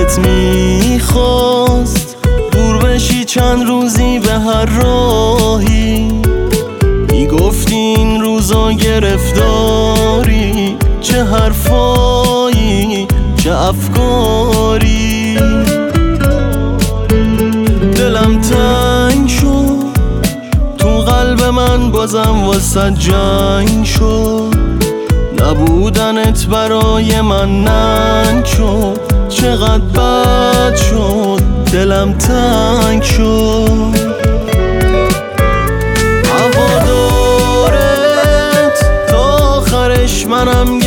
دلت میخواست دور بشی چند روزی به هر راهی، میگفتی این روزا گرفتاری، چه حرفایی چه افکاری. دلم تنگ شد تو قلب من، بازم واسه جنگ شد، نبودنت برای من ننگ شد، چقدر بد شد دلم تنگ شد. هوادارت تا آخرش منم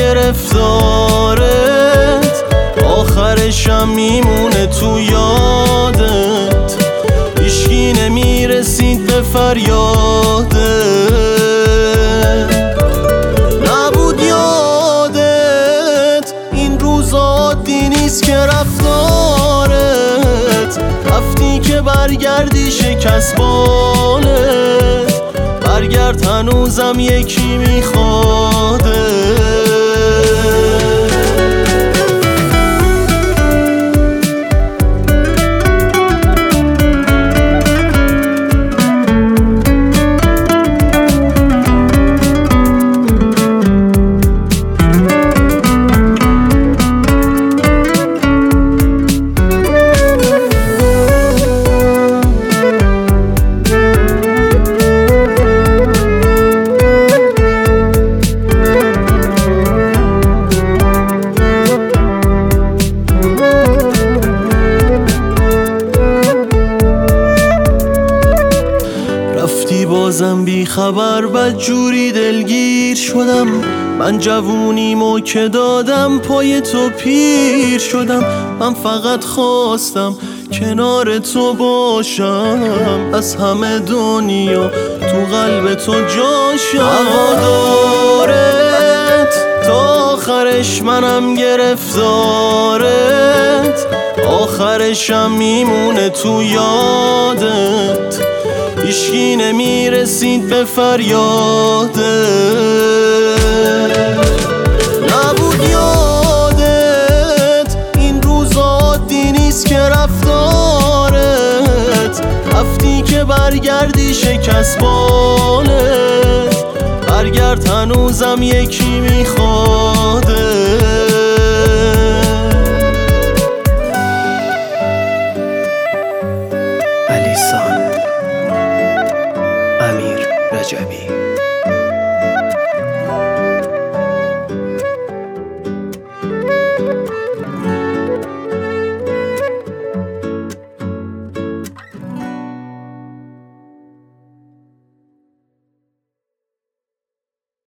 گرفتارت، آخرشم میمونه تو یادت، هیچکی نمیرسید به فریادت. نبود یادت این روزا عادی نیست که رفتارت، رفتی که برگردی شکست بالت، برگرد هنوزم یکی میخوادت. بازم بی خبر بدجوری دلگیر شدم، من جوونیمو که دادم پای تو پیر شدم، من فقط خواستم کنار تو باشم، از همه دنیا تو قلب تو جاشم. هوادارت تا آخرش منم گرفتارت، آخرشم میمونه تو یادت، هیچکی نمیرسید به فریادت. نبود یادت این روزا عادی نیست که رفتارت، رفتی که برگردی شکست بالت، برگرد هنوزم یکی میخوادت. علی سان، امیر رجبی.